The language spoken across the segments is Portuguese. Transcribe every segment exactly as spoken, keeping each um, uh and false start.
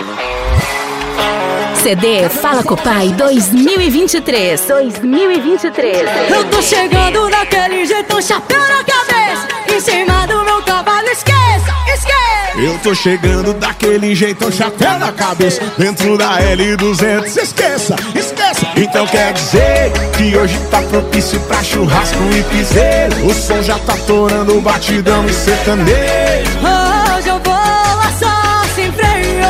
C D Fala com o Pai dois mil e vinte e três. dois mil e vinte e três. Eu tô chegando daquele jeitão, chapéu na cabeça, em cima do meu cavalo, esqueça, esqueça. Eu tô chegando daquele jeitão, chapéu na cabeça, dentro da L duzentos, esqueça, esqueça. Então quer dizer que hoje tá propício pra churrasco e piseiro. O som já tá torando, batidão e sertanejo. Hoje eu vou lá só sem freio.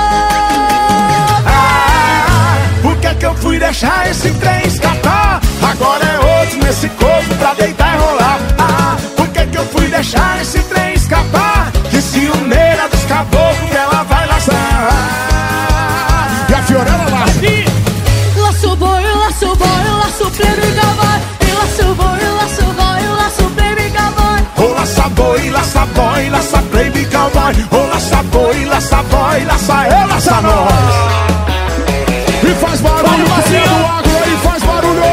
Eu fui deixar esse trem escapar. Agora é outro nesse corpo pra deitar e rolar. Ah, por que que eu fui deixar esse trem escapar? Que ciumeira dos caboclos que ela vai laçar. E a Fiorella laça. Laço boi, laço boi, laço prêmio e cavalo. E laço boi, laço boi, laço prêmio e cavalo. Ô laça boi, laça boi, laça prêmio e cowboy. Ô laça boi, laça boi, laça eu, laça nós. E faz barulho, Marcinho Agro, e faz barulho.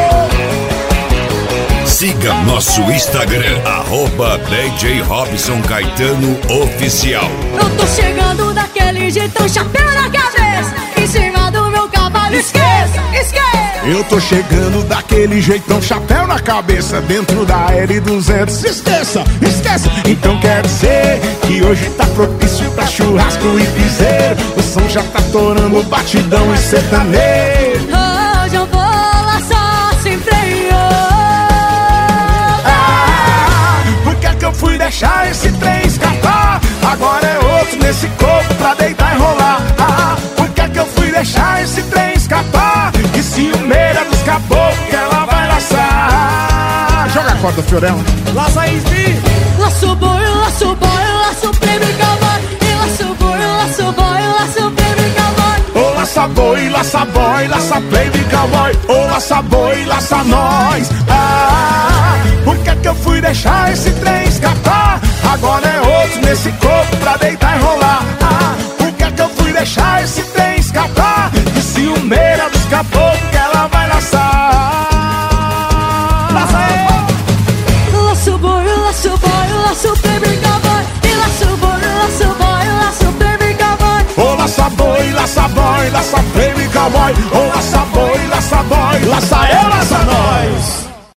Siga nosso Instagram, arroba D J Robson Caetano Oficial. Eu tô chegando daquele jeitão, chapéu na cabeça, em cima do meu cavalo, esqueça, esqueça. Eu tô chegando daquele jeitão, chapéu na cabeça, dentro da L duzentos, esqueça, esqueça. Então quer dizer que hoje tá propício pra churrasco e piseiro. O som já tá torando, batidão e sertanejo. Hoje eu vou lá só sem freio. Ah, por que que eu fui deixar esse trem escapar? Agora é outro nesse corpo pra deitar e rolar. Ah, por que que eu fui deixar esse trem escapar? Que ciumeira dos caboclos que ela vai laçar. Joga a corda, Fiorella. Laça aí, Sbi. Laço boi, laço boi, laço prêmio e cavalo. E laço boi, laço boi, laço prêmio e cavalo. Ô laça boi, laça boi, laça baby cowboy. Ô laça boi, laça nós. Ah, por que que eu fui deixar esse trem escapar? Agora é outro nesse corpo pra deitar e rolar. Ah, por que que eu fui deixar esse trem escapar? Que ciumeira dos caboclos que ela vai laçar. Laça aí. Laço boi, laço boi, laço prêmio e cavalo. E laço boi, laço boi, laço prêmio e cavalo. Ô laça boi, laça boi, laça baby cowboy. Ô laça boi, laça boi, laça eu.